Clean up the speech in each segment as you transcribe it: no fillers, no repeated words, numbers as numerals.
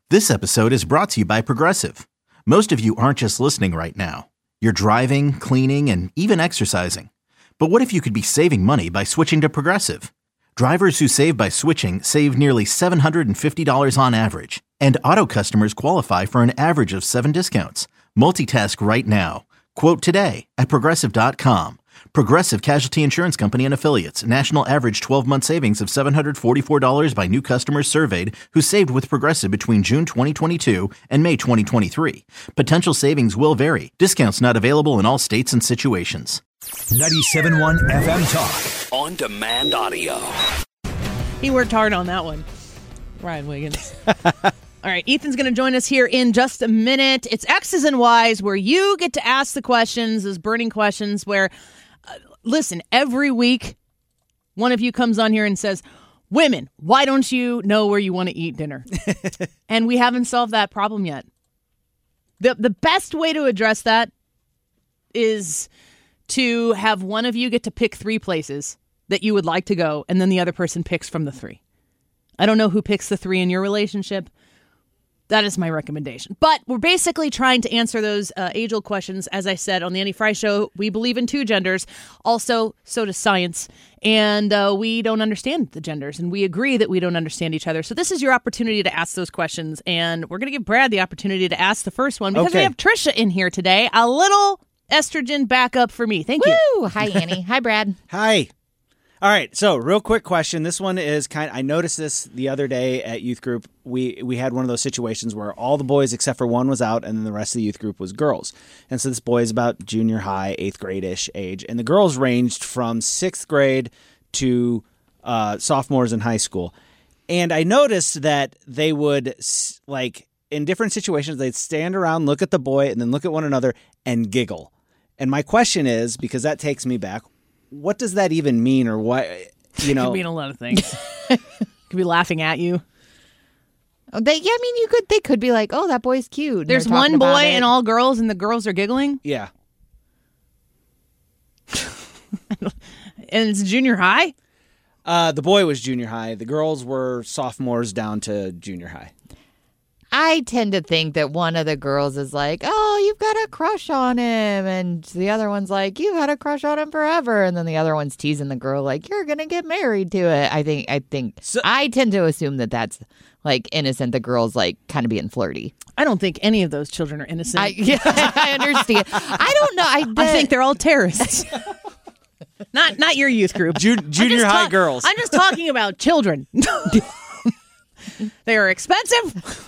This episode is brought to you by Progressive. Most of you aren't just listening right now. You're driving, cleaning, and even exercising. But what if you could be saving money by switching to Progressive? Drivers who save by switching save nearly $750 on average. And auto customers qualify for an average of 7 discounts. Multitask right now. Quote today at Progressive.com. Progressive Casualty Insurance Company and Affiliates. National average 12-month savings of $744 by new customers surveyed who saved with Progressive between June 2022 and May 2023. Potential savings will vary. Discounts not available in all states and situations. 97.1 FM Talk. On demand audio. He worked hard on that one. Ryan Wiggins. All right, Ethan's going to join us here in just a minute. It's X's and Y's where you get to ask the questions, those burning questions where... Listen, every week, one of you comes on here and says, women, why don't you know where you want to eat dinner? And we haven't solved that problem yet. The best way to address that is to have one of you get to pick 3 places that you would like to go, and then the other person picks from the 3. I don't know who picks the 3 in your relationship. That is my recommendation. But we're basically trying to answer those age-old questions. As I said on the Annie Fry Show, we believe in 2 genders. Also, so does science. And we don't understand the genders. And we agree that we don't understand each other. So this is your opportunity to ask those questions. And we're going to give Brad the opportunity to ask the first one. Because we have Trisha in here today. A little estrogen backup for me. Thank you. Woo! Hi, Annie. Hi, Brad. Hi. All right, so real quick question. This one is I noticed this the other day at youth group. We had one of those situations where all the boys except for one was out and then the rest of the youth group was girls. And so this boy is about junior high, 8th grade-ish age. And the girls ranged from 6th grade to sophomores in high school. And I noticed that they would, in different situations, they'd stand around, look at the boy, and then look at one another and giggle. And my question is, because that takes me back, what does that even mean, or what, you know? It could mean a lot of things. Could be laughing at you. Oh, they could be like, oh, that boy's cute. There's one boy and all girls, and the girls are giggling? Yeah. And it's junior high? The boy was junior high. The girls were sophomores down to junior high. I tend to think that one of the girls is like, oh, you've got a crush on him. And the other one's like, you've had a crush on him forever. And then the other one's teasing the girl like, you're going to get married to it. I tend to assume that that's like innocent. The girl's like kind of being flirty. I don't think any of those children are innocent. I understand. I don't know. I think they're all terrorists. Not your youth group. Junior high girls. I'm just talking about children. They are expensive.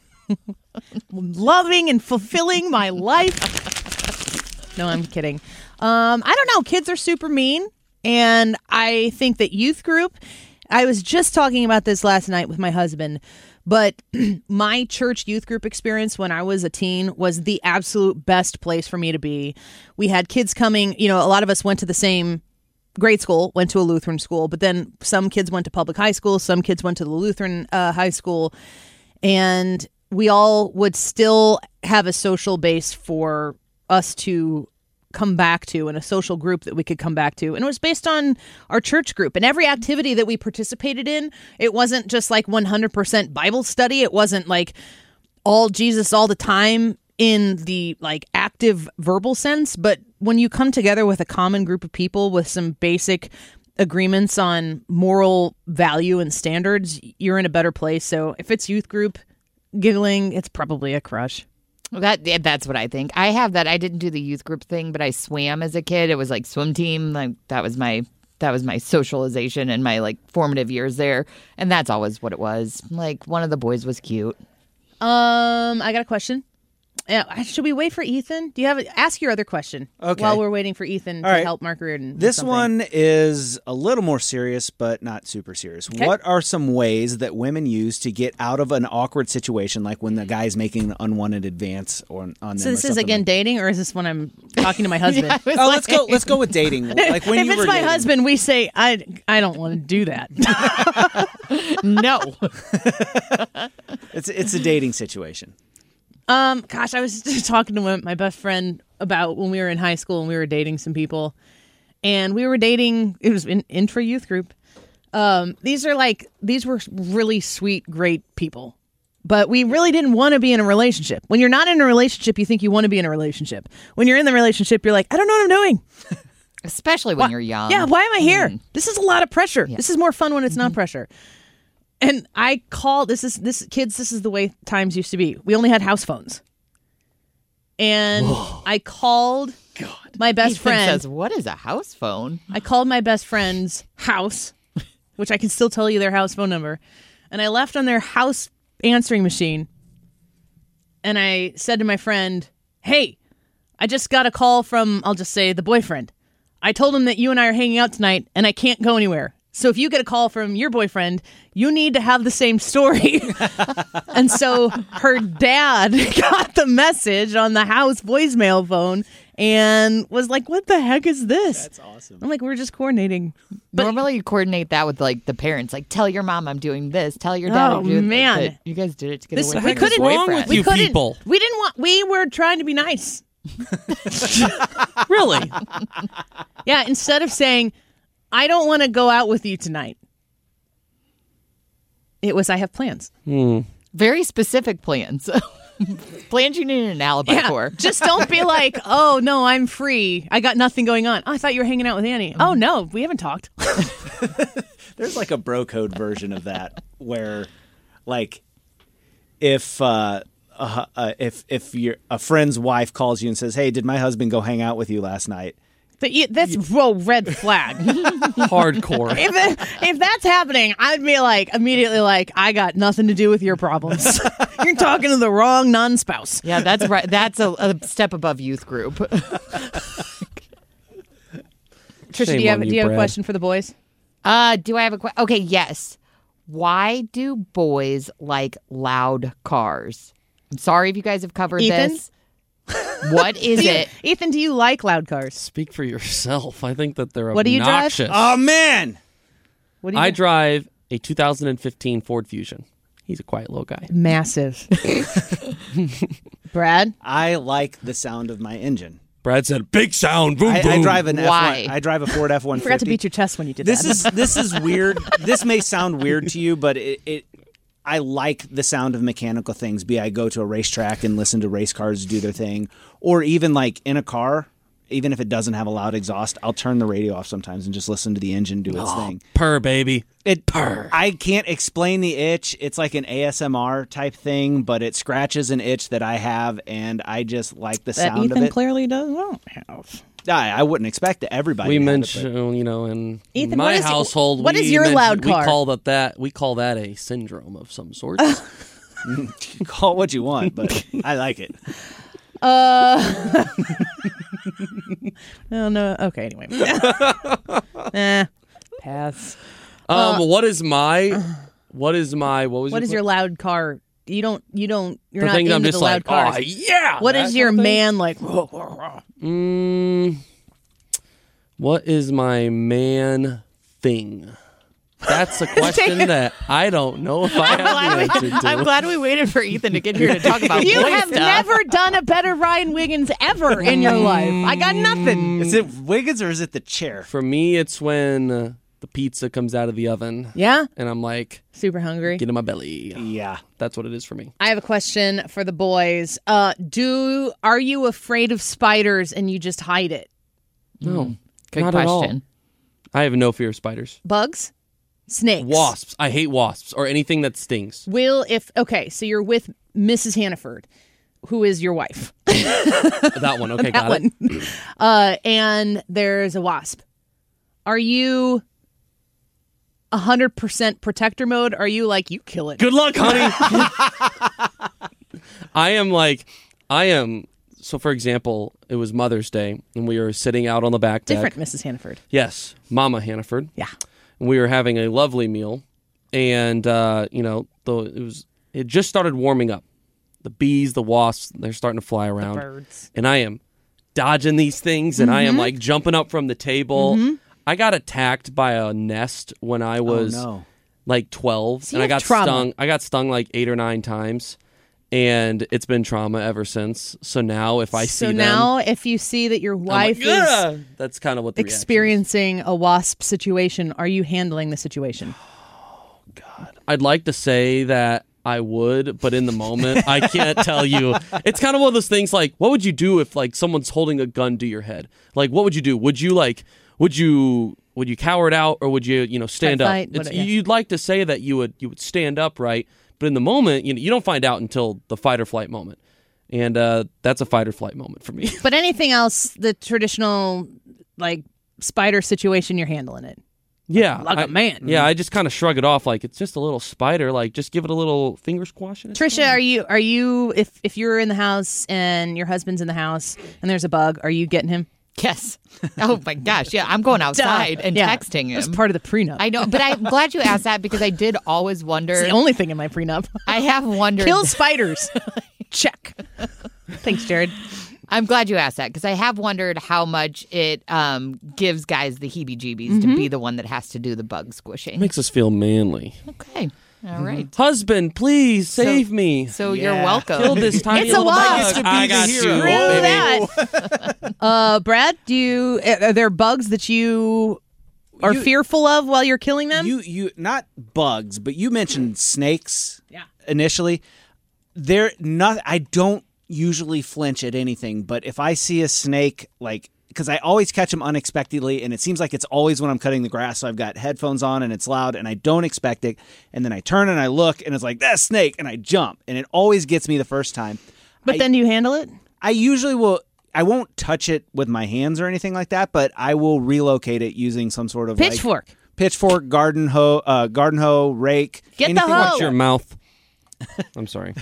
Loving and fulfilling my life. No, I'm kidding. I don't know. Kids are super mean. And I think that youth group, I was just talking about this last night with my husband, but my church youth group experience when I was a teen was the absolute best place for me to be. We had kids coming, a lot of us went to the same grade school, went to a Lutheran school, but then some kids went to public high school, some kids went to the Lutheran high school, and we all would still have a social base for us to come back to and a social group that we could come back to. And it was based on our church group. And every activity that we participated in, it wasn't just like 100% Bible study. It wasn't like all Jesus all the time in the like active verbal sense. But when you come together with a common group of people with some basic agreements on moral value and standards, you're in a better place. So if it's youth group, giggling, it's probably a crush. That's what I think. I have that. I didn't do the youth group thing, but I swam as a kid. It was like swim team. Like that was my socialization and my like formative years there. And that's always what it was. Like one of the boys was cute. I got a question. Should we wait for Ethan? Ask your other question while we're waiting for Ethan to help Mark Reardon? This one is a little more serious, but not super serious. Okay. What are some ways that women use to get out of an awkward situation, like when the guy's making an unwanted advance on them? So this is again dating, or is this when I'm talking to my husband? Let's go with dating. Like when if it's my husband, we say I don't want to do that. No, it's a dating situation. Gosh, I was just talking to my best friend about when we were in high school and we were dating some people, and we were dating. It was in intra youth group. These were really sweet, great people, but we really didn't want to be in a relationship. When you're not in a relationship, you think you want to be in a relationship. When you're in the relationship, you're like, I don't know what I'm doing. Especially when you're young. Yeah, why am I here? This is a lot of pressure. This is more fun when it's not pressure. And I called, this is the way times used to be. We only had house phones. And I called my best Ethan friend. says, what is a house phone? I called my best friend's house, which I can still tell you their house phone number. And I left on their house answering machine. And I said to my friend, hey, I just got a call from, I'll just say, the boyfriend. I told him that you and I are hanging out tonight and I can't go anywhere. So if you get a call from your boyfriend, you need to have the same story. And so her dad got the message on the house voicemail phone and was like, what the heck is this? That's awesome. I'm like, we're just coordinating. But Normally you coordinate that with like the parents. Like, tell your mom I'm doing this. Tell your dad I'm doing man. this. But you guys did it together This- with we your couldn't- What's wrong boyfriend. with you people? we didn't want, we were trying to be nice. Really? Yeah, instead of saying, I don't want to go out with you tonight, it was, I have plans. Very specific plans. Plans you need an alibi for. Just don't be like, oh, no, I'm free. I got nothing going on. Oh, I thought you were hanging out with Annie. Oh, no, we haven't talked. There's like a bro code version of that where, like, if your a friend's wife calls you and says, "Hey, did my husband go hang out with you last night?" That's red flag. Hardcore. If that's happening, I'd be like, immediately like, I got nothing to do with your problems. You're talking to the wrong non-spouse. Yeah, that's right. That's a step above youth group. Trisha, Shame do you have on do you, you have a Brad. question for the boys? Do I have a question? Okay, yes. Why do boys like loud cars? I'm sorry if you guys have covered Ethan? this. What is it? Ethan, do you like loud cars? Speak for yourself. I think that they're What do you drive? obnoxious. Oh man, What do you I think? drive a 2015 Ford Fusion. He's a quiet little guy. Massive. Brad? I like the sound of my engine. Brad said, "Big sound, boom, I boom." drive an Why? F1. I drive a Ford F-150. I forgot to beat your chest when you did This that. is weird. This may sound weird to you, but I like the sound of mechanical things. Be I go to a racetrack and listen to race cars do their thing, or even like in a car, even if it doesn't have a loud exhaust, I'll turn the radio off sometimes and just listen to the engine do its thing. Purr, baby. Purr. I can't explain the itch. It's like an ASMR type thing, but it scratches an itch that I have, and I just like the that sound Ethan of it. clearly does not have. I wouldn't expect everybody. We to have it, mentioned, in Ethan, my what is- household, what we is your mention- loud car? We call that a syndrome of some sort. but call it what you want, but I like it. Oh no. Okay. Anyway. Pass. What is my? What was What is your loud car? You're the not thing into that I'm just the loud like, cars. oh yeah. What that is your kind of thing? man like? What is my man thing? That's a question that I don't know if I have the answer to. I'm glad we waited for Ethan to get here to talk about You boy have stuff. never done a better Ryan Wiggins ever in your life. I got nothing. Is it Wiggins or is it the chair? For me, it's when the pizza comes out of the oven. Yeah. And I'm like, Super hungry. get in my belly. Yeah. That's what it is for me. I have a question for the boys. Are you afraid of spiders and you just hide it? No. Good not at all. question. I have no fear of spiders. Bugs? Snakes? Wasps. I hate wasps or anything that stings. So you're with Mrs. Hannaford, who is your wife. That one. Okay, That got one. it. And there's a wasp. Are you 100% protector mode? Are you like, you kill it? Good luck, honey. I am. So, for example, it was Mother's Day, and we were sitting out on the back deck. Different Mrs. Hannaford. Yes, Mama Hannaford. Yeah. And we were having a lovely meal, and it just started warming up. The bees, the wasps, they're starting to fly around. Birds. And I am dodging these things, and I am like jumping up from the table. I got attacked by a nest when I was like 12, So and you I got have trauma. stung. I got stung like 8 or 9 times, and it's been trauma ever since. So now, if I see So them, now, if you see that your I'm wife like, is "Ugh!" That's kind of what the reaction is. experiencing a wasp situation, are you handling the situation? I'd like to say that I would, but in the moment, I can't tell you. It's kind of one of those things like, what would you do if like someone's holding a gun to your head? Like, what would you do? Would you cower it out, or would you stand up? You'd like to say that you would stand up, right? But in the moment, you don't find out until the fight or flight moment. And that's a fight or flight moment for me. But anything else, the traditional like spider situation, you're handling it. Yeah. Like a man. Yeah, I just kind of shrug it off like it's just a little spider. Like, just give it a little finger squash. Trisha, are you if you're in the house and your husband's in the house and there's a bug, are you getting him? Yes. Oh my gosh. Yeah, I'm going outside and texting him. That's part of the prenup. I know, but I'm glad you asked that because I did always wonder. It's the only thing in my prenup. I have wondered. Kill spiders. Check. Thanks, Jared. I'm glad you asked that because I have wondered how much it gives guys the heebie-jeebies to be the one that has to do the bug squishing. Makes us feel manly. Okay. All right. Husband, please save me. So you're welcome. Kill this tiny little bug. I got you, baby. That. Brad, are there bugs that you are fearful of while you're killing them? You not bugs, but you mentioned snakes. Initially, they're not. I don't usually flinch at anything, but if I see a snake, like, because I always catch them unexpectedly, and it seems like it's always when I'm cutting the grass, so I've got headphones on and it's loud and I don't expect it, and then I turn and I look and it's like, that's snake, and I jump, and it always gets me the first time. But then do you handle it? I usually will. I won't touch it with my hands or anything like that, but I will relocate it using some sort of pitchfork, garden hoe, rake. Get the hoe. Watch your mouth. I'm sorry.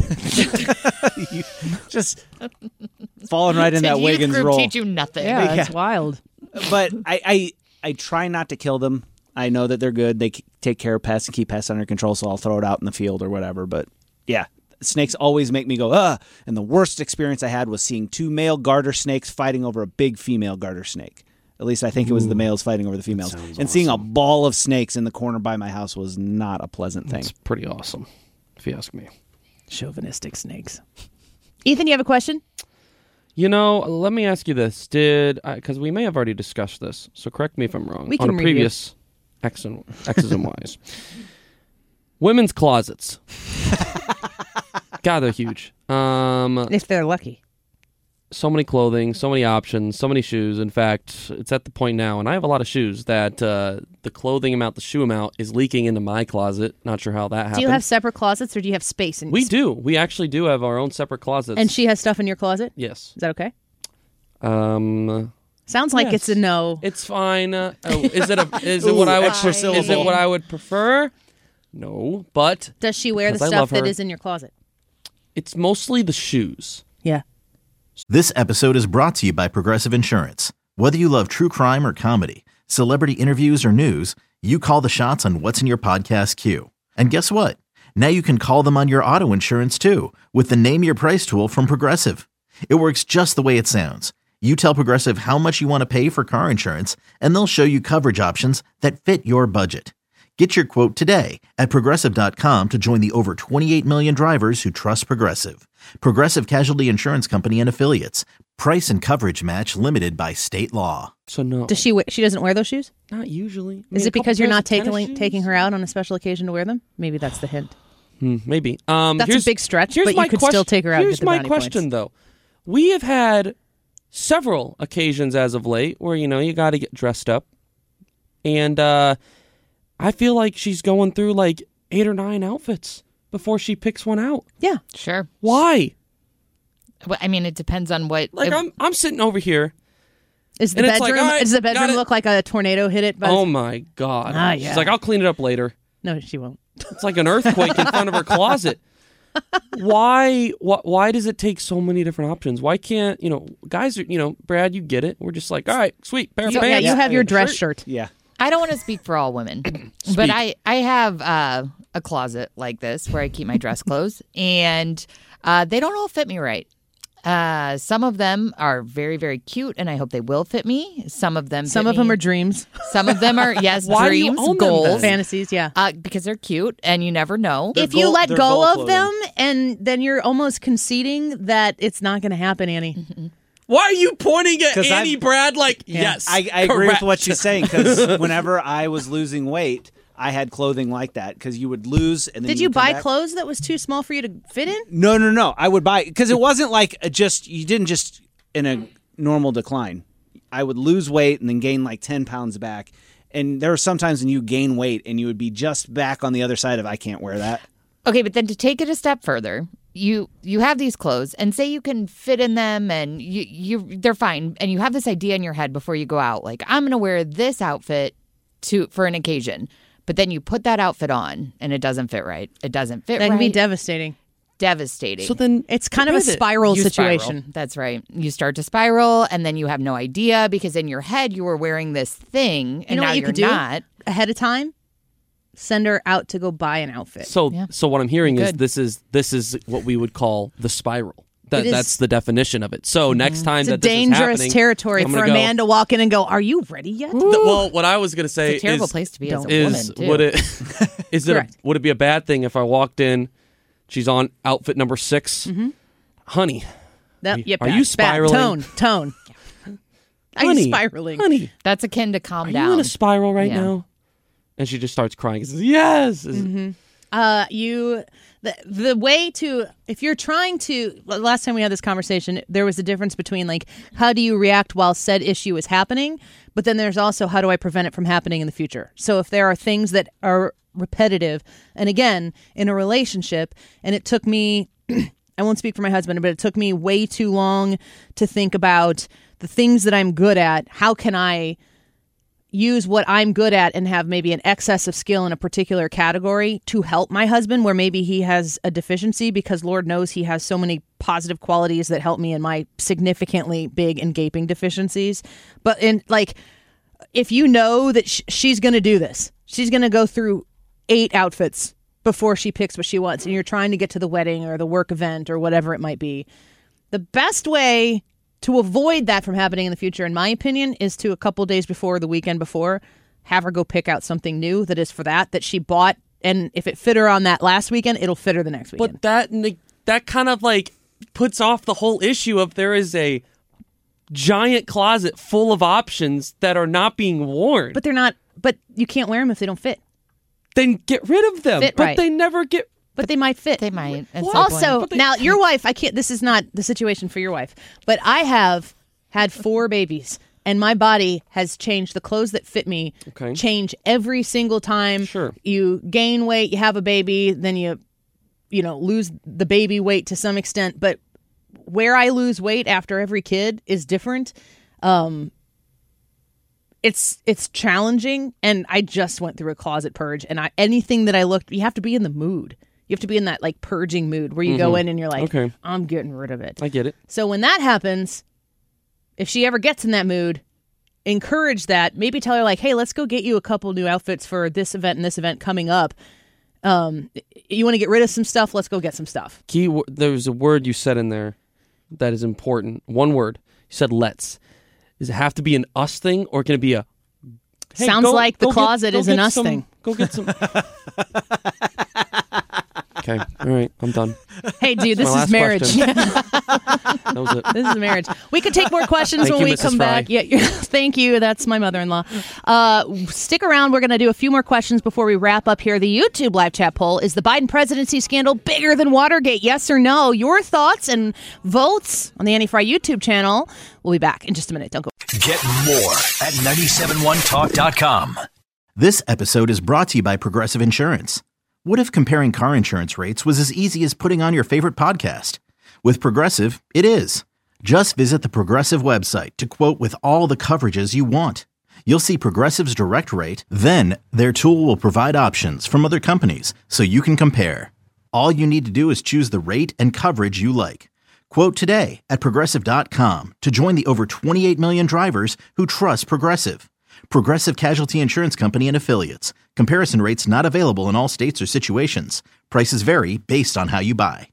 You just falling right in that Wiggins role. Teach you nothing. Yeah, it's wild. But I try not to kill them. I know that they're good. They take care of pests and keep pests under control, so I'll throw it out in the field or whatever. But yeah, snakes always make me go, And the worst experience I had was seeing 2 male garter snakes fighting over a big female garter snake. At least I think it was the males fighting over the females. And seeing a ball of snakes in the corner by my house was not a pleasant thing. It's pretty awesome, if you ask me. Chauvinistic snakes. Ethan, you have a question? Let me ask you this. Because we may have already discussed this, so correct me if I'm wrong. We can on a previous X's and Y's. Women's closets. God, they're huge. If they're lucky. So many clothing, so many options, so many shoes. In fact, it's at the point now, and I have a lot of shoes, that the clothing amount, the shoe amount, is leaking into my closet. Not sure how that happens. Do you have separate closets, or do you have space? We do. We actually do have our own separate closets. And she has stuff in your closet? Yes. Is that okay? Sounds like it's a no. It's fine. Is it what I would prefer? No, but does she wear the stuff that is in your closet? It's mostly the shoes. Yeah. This episode is brought to you by Progressive Insurance. Whether you love true crime or comedy, celebrity interviews or news, you call the shots on what's in your podcast queue. And guess what? Now you can call them on your auto insurance too with the Name Your Price tool from Progressive. It works just the way it sounds. You tell Progressive how much you want to pay for car insurance, and they'll show you coverage options that fit your budget. Get your quote today at Progressive.com to join the over 28 million drivers who trust Progressive. Progressive Casualty Insurance Company and Affiliates. Price and coverage match limited by state law. So no. Does she doesn't wear those shoes? Not usually. Is it because you're not taking her out on a special occasion to wear them? Maybe that's the hint. Maybe. That's a big stretch, but you could still take her out. Here's my question, though. We have had several occasions as of late where, you got to get dressed up. And I feel like she's going through like 8 or 9 outfits before she picks one out. Yeah. Sure. Why? Well, I mean, it depends on what. I'm sitting over here. Does the bedroom look like a tornado hit it? Oh my God. Yeah. She's like, I'll clean it up later. No, she won't. It's like an earthquake in front of her closet. Why does it take so many different options? Why can't, guys are, Brad, you get it. We're just like, all right, sweet, pair of pants. Yeah, you have your dress shirt. Yeah. I don't want to speak for all women, but I have a closet like this where I keep my dress clothes, and they don't all fit me right. Some of them are very, very cute, and I hope they will fit me. Some of them are dreams. Some of them are, yes, Why dreams, do you own goals. them then? Fantasies, yeah. Because they're cute, and you never know. If you let go of them, and then you're almost conceding that it's not going to happen, Annie. Mm-hmm. Why are you pointing at Annie, Brad, like, yes, I agree with what she's saying, because whenever I was losing weight, I had clothing like that because you would lose. And then Did you would come buy back. clothes that was too small for you to fit in? No. I would buy because it wasn't like you didn't just in a normal decline. I would lose weight and then gain like 10 pounds back. And there were sometimes when you gain weight and you would be just back on the other side of I can't wear that. Okay, but then to take it a step further, you have these clothes and say you can fit in them and they're fine, and you have this idea in your head before you go out, like I'm going to wear this outfit for an occasion. But then you put that outfit on and it doesn't fit right. It doesn't fit right. That can be devastating. Devastating. So then It's kind of a spiral You situation. spiral. That's right. You start to spiral and then you have no idea because in your head you were wearing this thing and You know now what you you're could do not. ahead of time? Send her out to go buy an outfit. so what I'm hearing is Good. this is what we would call the spiral. It is- That's the definition of it. So next time It's a that this is dangerous happening, territory I'm for gonna a go, man to walk in and go, "Are you ready yet?" Well, what I was going to say It's a terrible is, place to be as a is woman, too. would it is it Correct. would it be a bad thing if I walked in, she's on outfit number 6, honey, That- yeah, are bad, you bad. spiraling? Tone. Are honey, you spiraling? honey, That's akin to calm are down. you in a spiral right Yeah. now? And she just starts crying. Says, yes. The way to, if you're trying to, last time we had this conversation, there was a difference between like, how do you react while said issue is happening? But then there's also, how do I prevent it from happening in the future? So if there are things that are repetitive, and again, in a relationship, and it took me, I won't speak for my husband, but it took me way too long to think about the things that I'm good at. How can I use what I'm good at and have maybe an excess of skill in a particular category to help my husband where maybe he has a deficiency, because Lord knows he has so many positive qualities that help me in my significantly big and gaping deficiencies. But in like, if you know that she's going to do this, she's going to go through 8 outfits before she picks what she wants, and you're trying to get to the wedding or the work event or whatever it might be, the best way to avoid that from happening in the future, in my opinion, is to a couple days before, the weekend before, have her go pick out something new that is for that she bought. And if it fit her on that last weekend, it'll fit her the next weekend. But that kind of like puts off the whole issue of there is a giant closet full of options that are not being worn. But they're not. But you can't wear them if they don't fit. Then get rid of them. Fit but right. they never get. But they might fit. They might. At some Also, point. now your wife, I can't. This is not the situation for your wife, but I have had 4 babies, and my body has changed. The clothes that fit me Okay. change every single time. Sure. You gain weight, you have a baby, then you lose the baby weight to some extent. But where I lose weight after every kid is different. It's challenging, and I just went through a closet purge, and anything that I looked, you have to be in the mood. You have to be in that like purging mood where you go in and you're like, Okay. I'm getting rid of it. I get it. So when that happens, if she ever gets in that mood, encourage that. Maybe tell her like, hey, let's go get you a couple new outfits for this event and this event coming up. You want to get rid of some stuff? Let's go get some stuff. There's a word you said in there that is important. One word. You said let's. Does it have to be an us thing, or can it be a... Hey, Sounds like the closet is an us some, thing. Go get some... Okay. All right. I'm done. Hey, dude, this my is last marriage. question. That was it. This is marriage. We could take more questions Thank when you, we Mrs. come Fry. back. Yeah, thank you. That's my mother-in-law. Stick around. We're going to do a few more questions before we wrap up here. The YouTube live chat poll: is the Biden presidency scandal bigger than Watergate? Yes or no? Your thoughts and votes on the Annie Fry YouTube channel. We'll be back in just a minute. Don't go. Get more at 971talk.com. This episode is brought to you by Progressive Insurance. What if comparing car insurance rates was as easy as putting on your favorite podcast? With Progressive, it is. Just visit the Progressive website to quote with all the coverages you want. You'll see Progressive's direct rate, then their tool will provide options from other companies so you can compare. All you need to do is choose the rate and coverage you like. Quote today at Progressive.com to join the over 28 million drivers who trust Progressive. Progressive Casualty Insurance Company and Affiliates. Comparison rates not available in all states or situations. Prices vary based on how you buy.